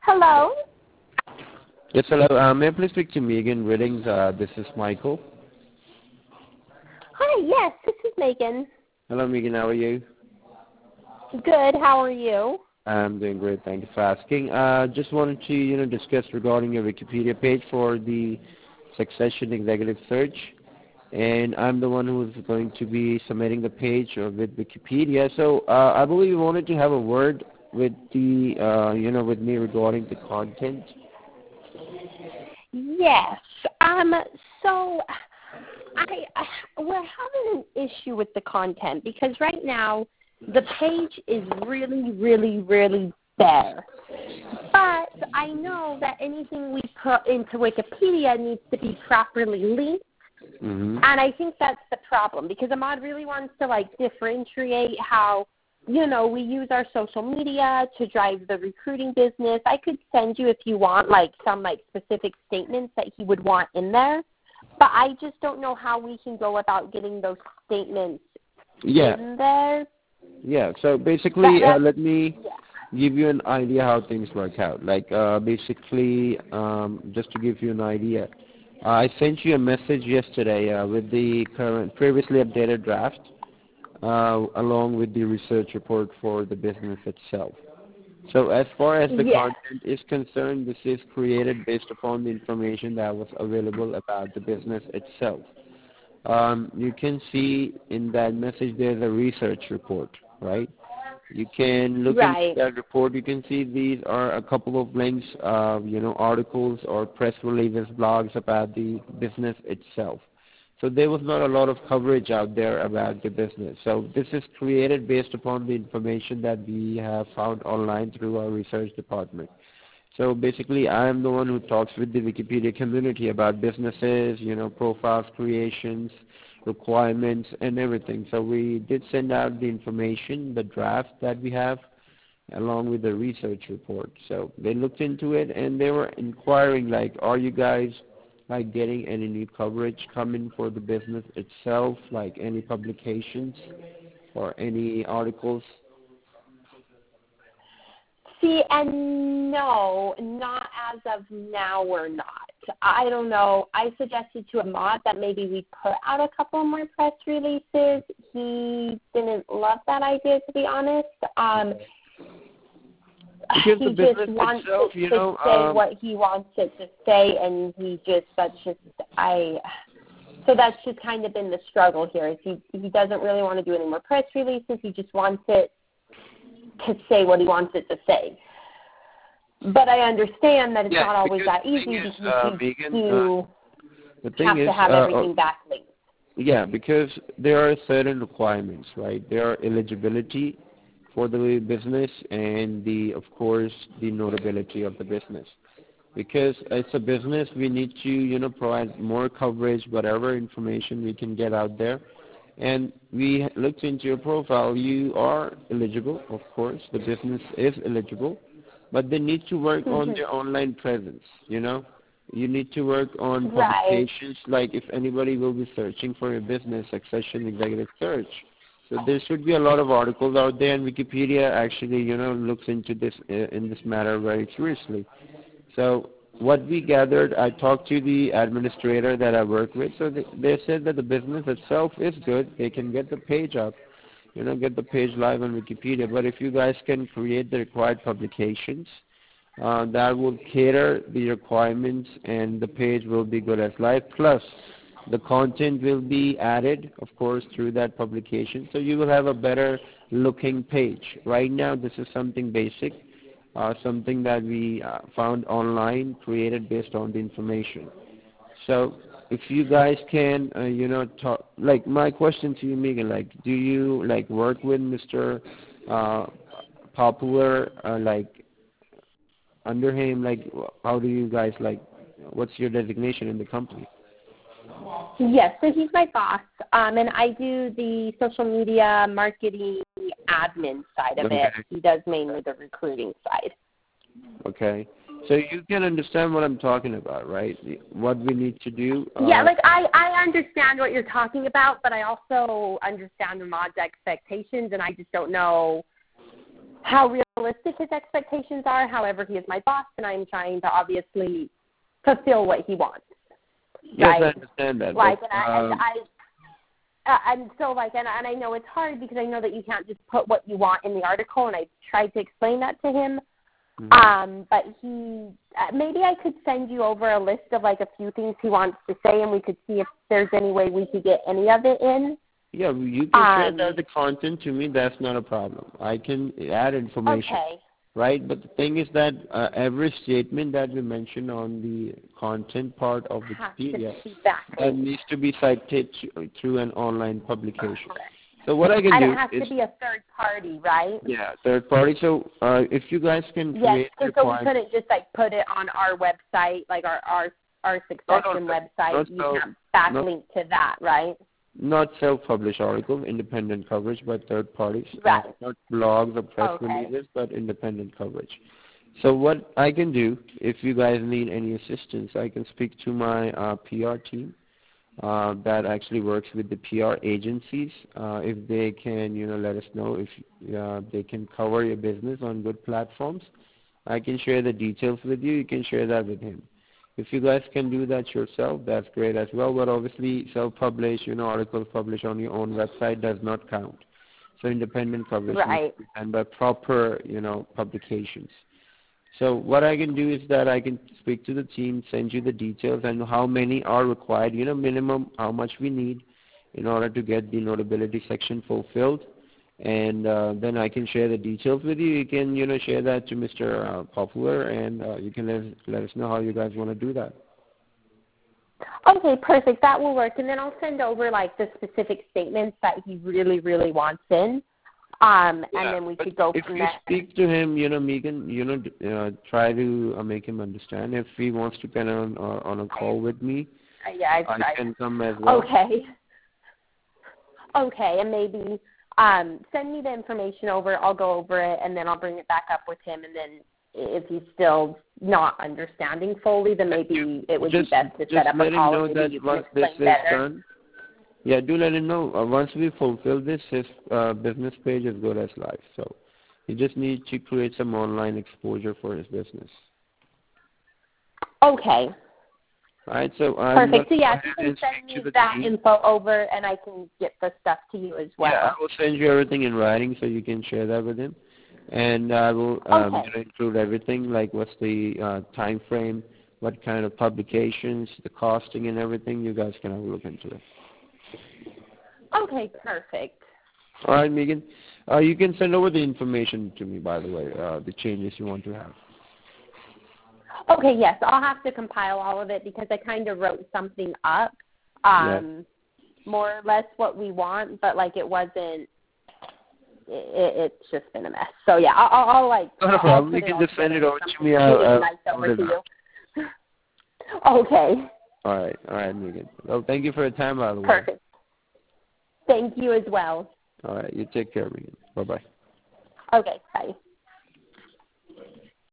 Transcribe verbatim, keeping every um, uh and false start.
Hello. Yes, hello. Uh, may I please speak to Megan Riddings? Uh, this is Michael. Hi, yes, this is Megan. Hello, Megan. How are you? Good, how are you? I'm doing great. Thank you for asking. Uh, just wanted to, you know, discuss regarding your Wikipedia page for the Succession Executive Search. And I'm the one who's going to be submitting the page uh, with Wikipedia. So uh, I believe you wanted to have a word with the, uh, you know, with me regarding the content. Yes. Um. So, I, I we're having an issue with the content because right now the page is really, really, really bare. But I know that anything we put into Wikipedia needs to be properly linked. Mm-hmm. And I think that's the problem because Ahmad really wants to like differentiate how, you know, we use our social media to drive the recruiting business. I could send you if you want like some like specific statements that he would want in there, but I just don't know how we can go about getting those statements yeah. in there. Yeah. So basically, That, uh, let me yeah. give you an idea how things work out. Like uh, basically, um, just to give you an idea, uh, I sent you a message yesterday uh, with the current, previously updated draft, uh, along with the research report for the business itself. So as far as the Yes. content is concerned, this is created based upon the information that was available about the business itself. Um, you can see in that message there's a research report, right? You can look into Right. that report. You can see these are a couple of links, uh, you know, articles or press releases, blogs about the business itself. So there was not a lot of coverage out there about the business. So this is created based upon the information that we have found online through our research department. So basically, I am the one who talks with the Wikipedia community about businesses, you know, profiles, creations, requirements, and everything. So we did send out the information, the draft that we have, along with the research report. So they looked into it, and they were inquiring, like, are you guys, like, getting any new coverage coming for the business itself, like any publications or any articles? See, and no, not as of now we're not. I don't know. I suggested to Ahmad that maybe we put out a couple more press releases. He didn't love that idea, to be honest. Um, Because he the business just wants itself, it you to know, say um, what he wants it to say, and he just, that's just, I, so that's just kind of been the struggle here. Is he, he doesn't really want to do any more press releases. He just wants it to say what he wants it to say. But I understand that it's yeah, not always that the easy thing is, because uh, you Megan, do uh, the thing have is, to have uh, everything backlinked. yeah, because there are certain requirements, right? There are eligibility for the business and the, of course, the notability of the business. Because it's a business, we need to, you know, provide more coverage, whatever information we can get out there. And we looked into your profile. You are eligible, of course. The business is eligible, but they need to work on Mm-hmm. their online presence, you know. You need to work on Right. publications, like if anybody will be searching for a business, Succession Executive Search. So there should be a lot of articles out there, and Wikipedia actually, you know, looks into this uh, in this matter very seriously. So what we gathered, I talked to the administrator that I work with, so they, they said that the business itself is good. They can get the page up, you know, get the page live on Wikipedia. But if you guys can create the required publications, uh, that will cater the requirements, and the page will be good as live. Plus, the content will be added, of course, through that publication. So you will have a better looking page. Right now, this is something basic. Uh, something that we uh, found online, created based on the information. So if you guys can, uh, you know, talk, like my question to you, Megan, like, do you like work with Mister Uh, Popular, uh, like under him, like how do you guys like, what's your designation in the company? Yes, so he's my boss, um, and I do the social media marketing admin side of Okay. it. He does mainly the recruiting side. Okay. So you can understand what I'm talking about, right? What we need to do. Uh, Yeah, like I, I understand what you're talking about, but I also understand the mod's expectations, and I just don't know how real realistic his expectations are. However, he is my boss, and I'm trying to obviously fulfill what he wants. Yes, right? I understand that. Like, but, and I, um, and I uh, and so like, and, and I know it's hard because I know that you can't just put what you want in the article, and I tried to explain that to him. mm-hmm. Um, but he, uh, maybe I could send you over a list of like a few things he wants to say, and we could see if there's any way we could get any of it in. Yeah, you can share Um, that, the content to me. That's not a problem. I can add information. Okay. Right, but the thing is that uh, every statement that we mention on the content part of Wikipedia that needs to be cited to, through an online publication. So what I can and do it has is to be a third party, right? Yeah, third party. So uh, if you guys can Yes, create so, so we couldn't just like put it on our website, like our our, our Succession no, no, website. not You so, can't backlink to that, right? Not self-published article, independent coverage by third parties. Right. Uh, not blogs or press Okay. releases, but independent coverage. So what I can do, if you guys need any assistance, I can speak to my uh, P R team uh, that actually works with the P R agencies. Uh, if they can, you know, let us know if uh, they can cover your business on good platforms. I can share the details with you. You can share that with him. If you guys can do that yourself, that's great as well. But obviously, self-publish, you know, articles published on your own website does not count. So independent coverage Right. and by proper, you know, publications. So what I can do is that I can speak to the team, send you the details and how many are required, you know, minimum how much we need in order to get the notability section fulfilled. And uh, then I can share the details with you. You can, you know, share that to Mister Uh, Popular, and uh, you can let us, let us know how you guys want to do that. Okay, perfect. That will work. And then I'll send over like the specific statements that he really, really wants in. Um, Yeah, and then we but could go if from you there. speak to him, you know, Megan, you know, uh, try to uh, make him understand. If he wants to kind of on, uh, on a call with me, Uh, yeah, I've I tried. can come as well. Okay. Okay, and maybe um, send me the information over. I'll go over it, and then I'll bring it back up with him. And then if he's still not understanding fully, then maybe it would just, be best to just set up let a him call know and that maybe you can once this explain is better. done, yeah, do let him know. Uh, once we fulfill this, his uh, business page is good as live. So he just needs to create some online exposure for his business. Okay. All right, so I'm Perfect. So going yeah, to if go you ahead can and send speak to me the that team. info over, and I can get the stuff to you as well. Yeah, I will send you everything in writing so you can share that with him. And I will um, Okay. you know, include everything, like what's the uh, time frame, what kind of publications, the costing and everything. You guys can have a look into it. Okay, perfect. All right, Megan. Uh, you can send over the information to me, by the way, uh, the changes you want to have. Okay, yes, I'll have to compile all of it because I kind of wrote something up, um, yeah. more or less what we want, but like it wasn't. It, it's just been a mess. So yeah, I'll, I'll, I'll like. No problem. You can just send it over to me. I'll, I'll nice over to you. you. Okay. All right, all right, Megan. Well, thank you for your time, by the way. Perfect. Thank you as well. All right, you take care, Megan. Bye bye. Okay, bye.